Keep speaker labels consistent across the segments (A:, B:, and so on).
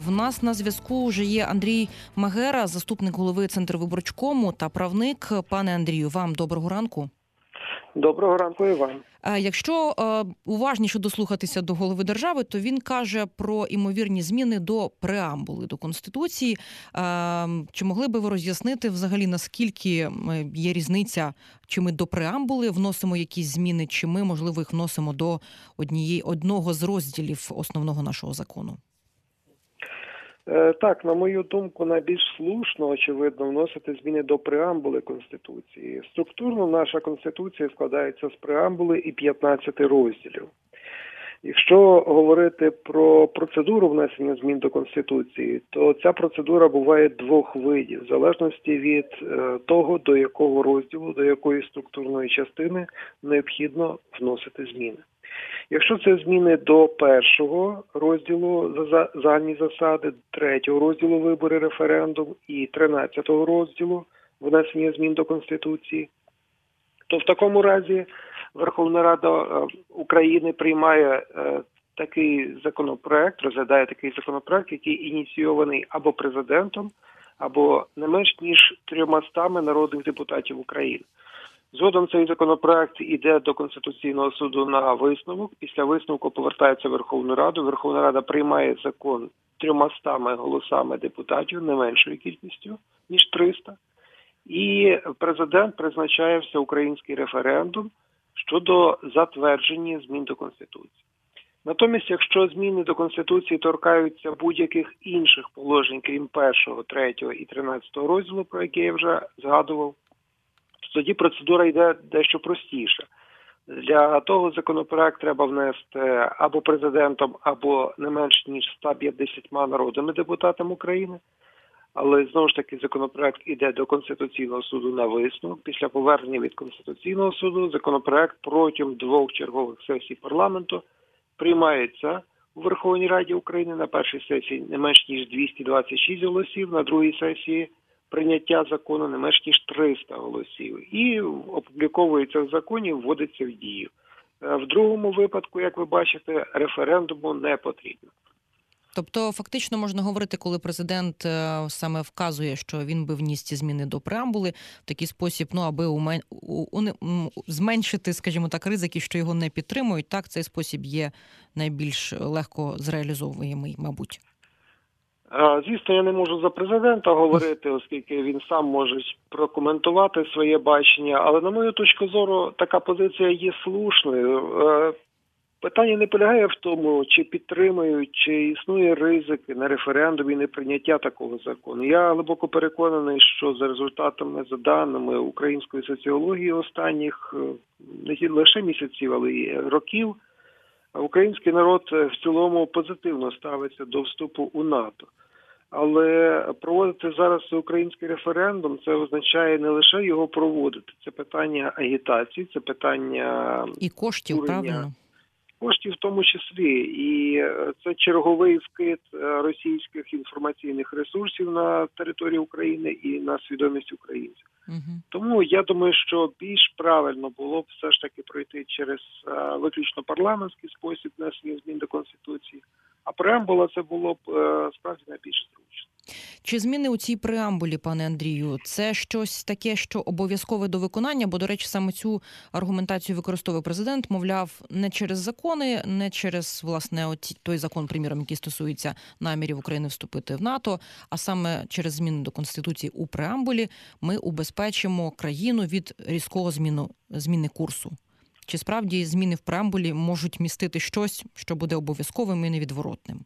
A: В нас на зв'язку вже є Андрій Магера, заступник голови Центрвиборчкому та правник. Пане Андрію, вам доброго ранку.
B: Доброго ранку і вам.
A: Якщо уважніше дослухатися до голови держави, то він каже про імовірні зміни до преамбули, до Конституції. Чи могли би ви роз'яснити взагалі, наскільки є різниця, чи ми до преамбули вносимо якісь зміни, чи ми, можливо, їх вносимо до одного з розділів основного нашого закону?
B: Так, на мою думку, найбільш слушно, очевидно, вносити зміни до преамбули Конституції. Структурно наша Конституція складається з преамбули і 15 розділів. Якщо говорити про процедуру внесення змін до Конституції, то ця процедура буває двох видів, в залежності від того, до якого розділу, до якої структурної частини необхідно вносити зміни. Якщо це зміни до першого розділу загальні засади, третього розділу вибори, референдум і 13-го розділу внесення змін до Конституції, то в такому разі Верховна Рада України приймає такий законопроект, розглядає такий законопроект, який ініційований або президентом, або не менш ніж 300 народних депутатів України. Згодом цей законопроект йде до Конституційного суду на висновок. Після висновку повертається в Верховну Раду. Верховна Рада приймає закон 300 голосами депутатів, не меншою кількістю, ніж 300. І президент призначає всеукраїнський референдум щодо затвердження змін до Конституції. Натомість, якщо зміни до Конституції торкаються будь-яких інших положень, крім 1, 3 і 13 розділу, про які я вже згадував, тоді процедура йде дещо простіше. Для того законопроект треба внести або президентом, або не менш ніж 150 народними депутатами України. Але, знову ж таки, законопроект йде до Конституційного суду на висновок. Після повернення від Конституційного суду законопроект протягом 2 чергових сесій парламенту приймається у Верховній Раді України. На першій сесії не менш ніж 226 голосів, на другій сесії прийняття закону не менш ніж 300 голосів. І опубліковується в законі, вводиться в дію. В другому випадку, як ви бачите, референдуму не потрібно.
A: Тобто, фактично можна говорити, коли президент саме вказує, що він би вніс ці зміни до преамбули, в такий спосіб, аби зменшити, скажімо так, ризики, що його не підтримують, так, цей спосіб є найбільш легко зреалізовуємий, мабуть.
B: Звісно, я не можу за президента говорити, оскільки він сам може прокоментувати своє бачення, але на мою точку зору така позиція є слушною. Питання не полягає в тому, чи підтримують, чи існує ризики на референдумі неприйняття такого закону. Я глибоко переконаний, що за результатами, за даними української соціології останніх не лише місяців, але й років, український народ в цілому позитивно ставиться до вступу у НАТО. Але проводити зараз український референдум, це означає не лише його проводити. Це питання агітації, це питання
A: і коштів, правильно?
B: Коштів в тому числі. І це черговий вкид російських інформаційних ресурсів на території України і на свідомість українців. Тому я думаю, що більш правильно було б все ж таки пройти через виключно парламентський спосіб внесення змін до Конституції, а преамбула це було б справді найбільш зручно.
A: Чи зміни у цій преамбулі, пане Андрію, це щось таке, що обов'язкове до виконання? Бо, до речі, саме цю аргументацію використовує президент, мовляв, не через закони, не через, власне, той закон, приміром, який стосується намірів України вступити в НАТО, а саме через зміни до Конституції у преамбулі ми убезпечимо країну від різкого зміни курсу. Чи справді зміни в преамбулі можуть містити щось, що буде обов'язковим і невідворотним?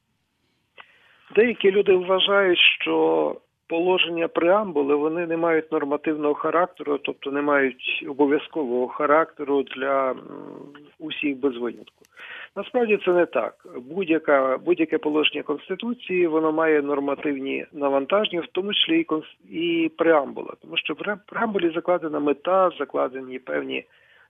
B: Деякі люди вважають, що положення преамбули, вони не мають нормативного характеру, тобто не мають обов'язкового характеру для усіх без винятку. Насправді це не так. Будь-яке положення Конституції, воно має нормативні навантаження, в тому числі і преамбула. Тому що в преамбулі закладена мета, закладені певні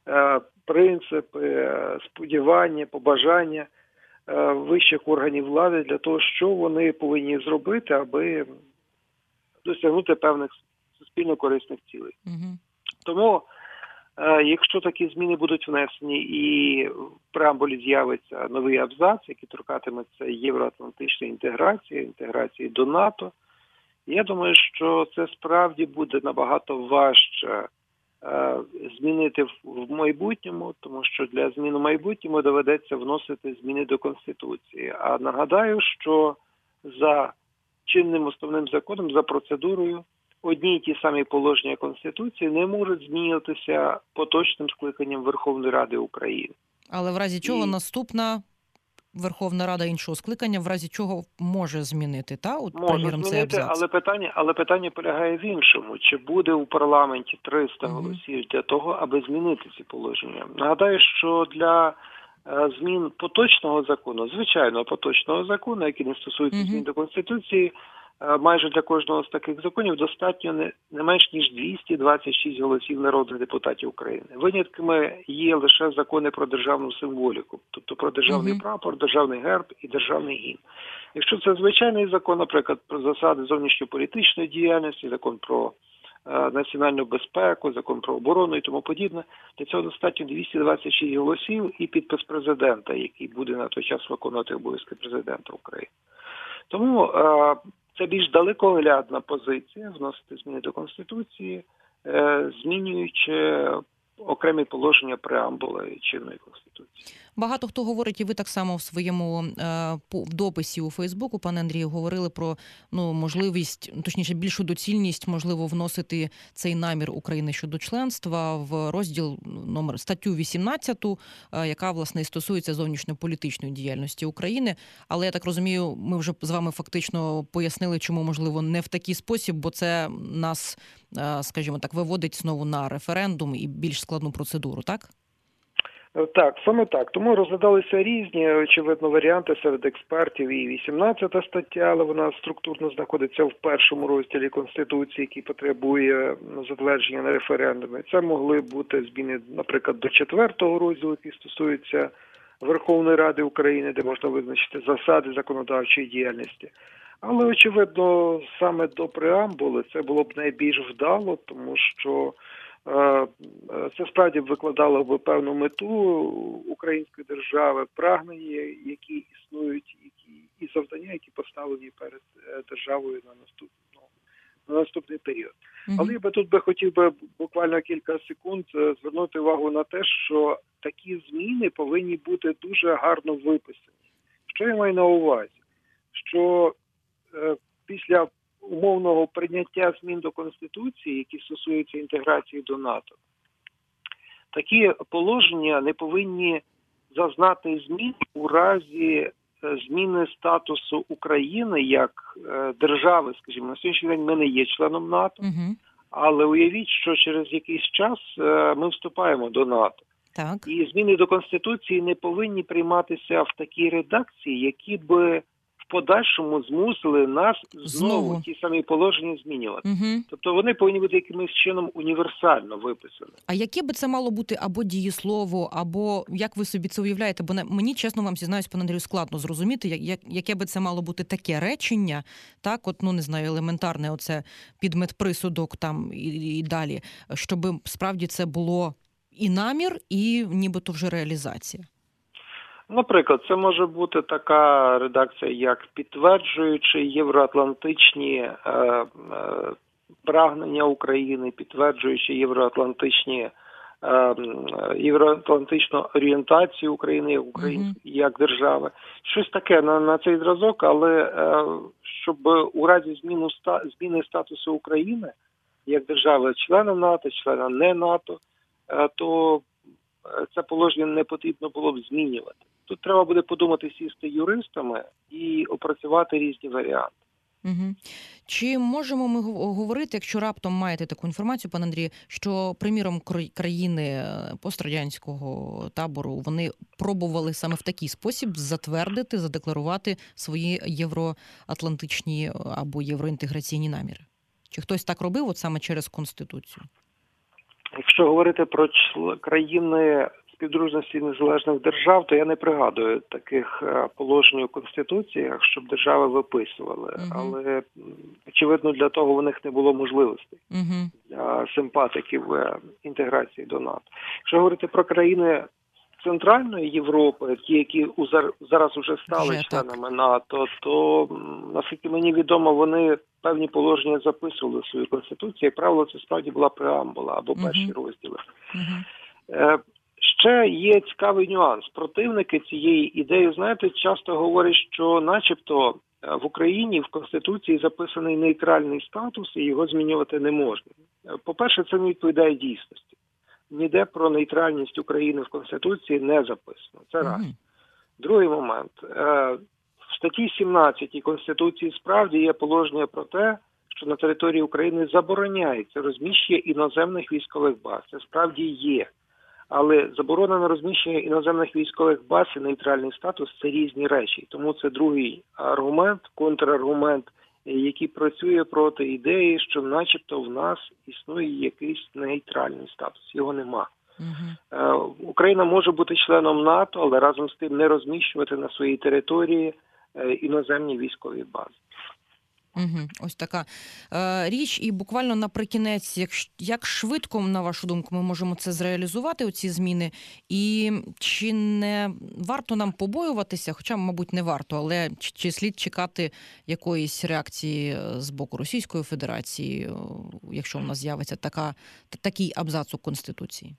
B: принципи, сподівання, побажання вищих органів влади для того, що вони повинні зробити, аби досягнути певних суспільно корисних цілей. Тому Якщо такі зміни будуть внесені і в преамбулі з'явиться новий абзац, який торкатиметься євроатлантичної інтеграції до НАТО, я думаю, що це справді буде набагато важче змінити в майбутньому, тому що для змін у майбутньому доведеться вносити зміни до Конституції. А нагадаю, що за чинним основним законом, за процедурою, одні й ті самі положення Конституції не можуть змінюватися поточним скликанням Верховної Ради України.
A: Але в разі чого наступна Верховна Рада іншого скликання, в разі чого може змінити,
B: Може змінити, але питання полягає в іншому. Чи буде у парламенті 300 голосів для того, аби змінити ці положення? Нагадаю, що для змін поточного закону, звичайного поточного закону, який не стосується змін до Конституції, майже для кожного з таких законів достатньо не менш ніж 226 голосів народних депутатів України. Винятками є лише закони про державну символіку, тобто про державний прапор, державний герб і державний гімн. Якщо це звичайний закон, наприклад, про засади зовнішньополітичної діяльності, закон про національну безпеку, закон про оборону і тому подібне, для цього достатньо 226 голосів і підпис президента, який буде на той час виконувати обов'язки президента України. Тому це більш далекоглядна позиція вносити зміни до Конституції, змінюючи окремі положення преамбули чинної Конституції.
A: Багато хто говорить, і ви так само в своєму дописі у Фейсбуку, пане Андрію, говорили про можливість, точніше, більшу доцільність, можливо, вносити цей намір України щодо членства в розділ статтю 18, яка, власне, і стосується зовнішньополітичної діяльності України. Але, я так розумію, ми вже з вами фактично пояснили, чому, можливо, не в такий спосіб, бо це нас, скажімо так, виводить знову на референдум і більш складну процедуру, так?
B: Так, саме так. Тому розглядалися різні, очевидно, варіанти серед експертів. І 18 стаття, але вона структурно знаходиться в першому розділі Конституції, який потребує затвердження на референдумі. Це могли бути зміни, наприклад, до 4-го розділу, який стосується Верховної Ради України, де можна визначити засади законодавчої діяльності. Але, очевидно, саме до преамбули це було б найбільш вдало, тому що це справді б викладало б певну мету української держави, прагнення, які існують, і завдання, які поставлені перед державою на наступний період. Але я тут хотів буквально кілька секунд звернути увагу на те, що такі зміни повинні бути дуже гарно виписані. Що я маю на увазі? Що після умовного прийняття змін до Конституції, які стосуються інтеграції до НАТО, такі положення не повинні зазнати змін у разі зміни статусу України як держави, скажімо, на сьогоднішній день ми не є членом НАТО, але уявіть, що через якийсь час ми вступаємо до НАТО.
A: Так.
B: І зміни до Конституції не повинні прийматися в такій редакції, які би в подальшому змусили нас знову ті самі положення змінювати. Тобто вони повинні бути якимось чином універсально виписані.
A: А яке би це мало бути або дієслово, або як ви собі це уявляєте? Бо мені, чесно вам зізнаюсь, пане Андрію, складно зрозуміти, яке би це мало бути таке речення, так, не знаю, елементарне оце підметприсудок там і далі, щоб справді це було і намір, і нібито вже реалізація.
B: Наприклад, це може бути така редакція, як підтверджуючи євроатлантичні прагнення України, підтверджуючи євроатлантичну орієнтацію України як держави. Щось таке на цей зразок, але щоб у разі зміни статусу України як держави члена НАТО, члена не НАТО, то це положення не потрібно було б змінювати. Тут треба буде подумати, сісти юристами і опрацювати різні варіанти.
A: Чи можемо ми говорити, якщо раптом маєте таку інформацію, пане Андрію, що, приміром, країни пострадянського табору, вони пробували саме в такий спосіб затвердити, задекларувати свої євроатлантичні або євроінтеграційні наміри? Чи хтось так робив саме через Конституцію?
B: Якщо говорити про країни співдружності незалежних держав, то я не пригадую таких положень у Конституціях, щоб держави виписували. Але, очевидно, для того у них не було можливостей для симпатиків інтеграції до НАТО. Якщо говорити про країни Центральної Європи, ті, які зараз уже стали членами НАТО, то, наскільки мені відомо, вони певні положення записували в свою Конституцію. Як правило, це справді була преамбула або перші розділи. Ще є цікавий нюанс. Противники цієї ідеї, знаєте, часто говорять, що начебто в Україні в Конституції записаний нейтральний статус і його змінювати не можна. По-перше, це не відповідає дійсності. Ніде про нейтральність України в Конституції не записано. Це раз. Другий момент. В статті 17 Конституції справді є положення про те, що на території України забороняється розміщення іноземних військових баз. Це справді є. Але заборона на розміщення іноземних військових баз і нейтральний статус – це різні речі. Тому це другий аргумент, контраргумент, який працює проти ідеї, що начебто в нас існує якийсь нейтральний статус. Його нема. Україна може бути членом НАТО, але разом з тим не розміщувати на своїй території іноземні військові бази.
A: Ось така річ. І буквально наприкінець, як швидко, на вашу думку, ми можемо це зреалізувати, оці зміни? І чи не варто нам побоюватися, хоча, мабуть, не варто, але чи слід чекати якоїсь реакції з боку Російської Федерації, якщо в нас з'явиться такий абзац у Конституції?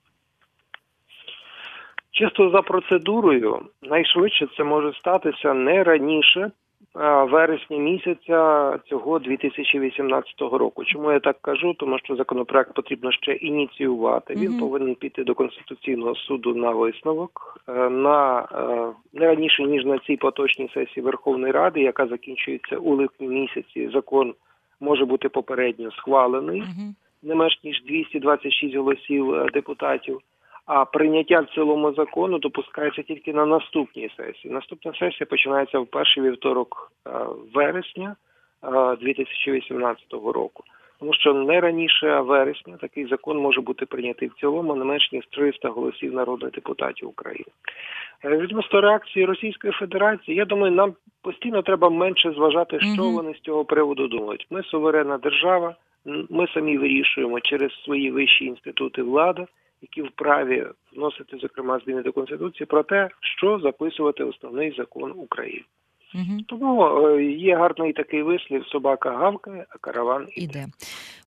B: Чисто за процедурою, найшвидше це може статися не раніше вересня місяця цього 2018 року. Чому я так кажу? Тому що законопроект потрібно ще ініціювати. Він повинен піти до Конституційного суду на висновок. Не раніше, ніж на цій поточній сесії Верховної Ради, яка закінчується у липні місяці, закон може бути попередньо схвалений, не менш ніж 226 голосів депутатів. А прийняття в цілому закону допускається тільки на наступній сесії. Наступна сесія починається в перший вівторок вересня 2018 року. Тому що не раніше вересня такий закон може бути прийнятий в цілому не менш ніж 300 голосів народних депутатів України. Відносно реакції Російської Федерації, я думаю, нам постійно треба менше зважати, що вони з цього приводу думають. Ми суверенна держава, ми самі вирішуємо через свої вищі інститути влади, які вправі вносити, зокрема, зміни до Конституції, про те, що записувати основний закон України. Тому є гарний такий вислів: собака гавкає, а караван іде.